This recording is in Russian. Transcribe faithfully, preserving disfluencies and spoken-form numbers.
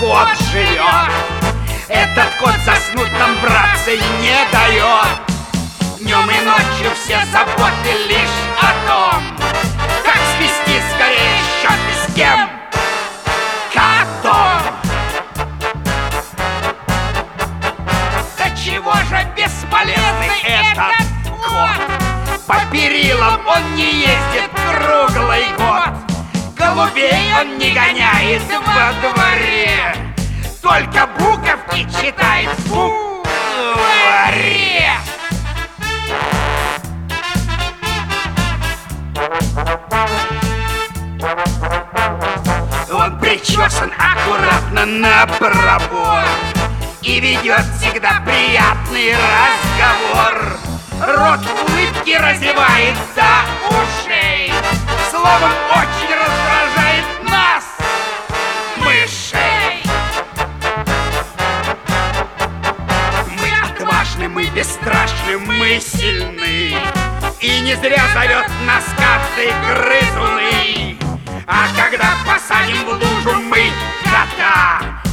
кот живет. Этот кот заснуть нам, братцы, не дает. Днем и ночью все заботы лишь о том, как свести скорее счеты с кем? Котом. Да чего же бесполезный этот кот? По перилам он не ездит круглый год, голубей он не гоняет во дворе, только буковки читает в букваре. Он причесан аккуратно на пробор и ведет всегда приятный разговор. Рот улыбки разевает до ушей, словом, очень раздражает нас, мышей. Мы отважны, мы бесстрашны, мы сильны, и не зря зовет нас каждый грызуны. А когда посадим в лужу мы кота,